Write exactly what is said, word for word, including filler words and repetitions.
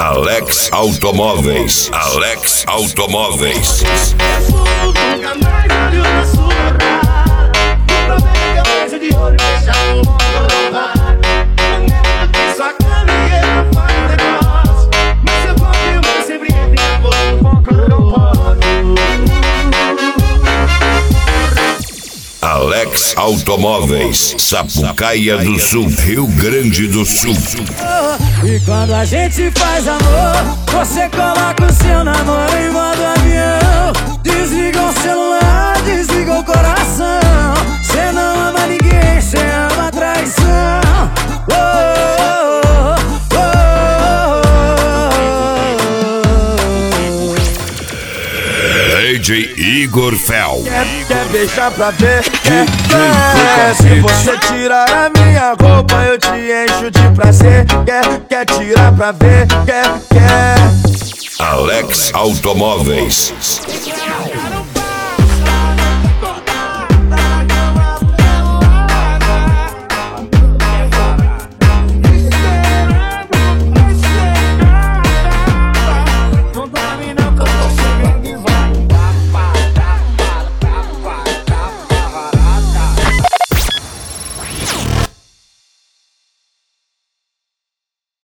Alex Automóveis. Alex Automóveis. Nunca mais olho na sua cara. O problema é que eu vejo de olho fechado no mundo roubar. Não é porque sua cama e eu não faço negócio, mas eu confio sempre entre amor e foco no pode. Alex Automóveis, Sapucaia do Sul, Rio Grande do Sul. E quando a gente faz amor, você coloca o seu namoro em modo avião. Desliga o celular, desliga o coração. Cê não ama ninguém, cê ama a traição. Oh, oh, oh, oh, oh. D J Igor Fel. Quer, quer deixar pra ver? Quer, quer. Se você tirar a minha roupa, eu te encho de prazer. Quer, quer tirar pra ver? Quer, quer. Alex Automóveis.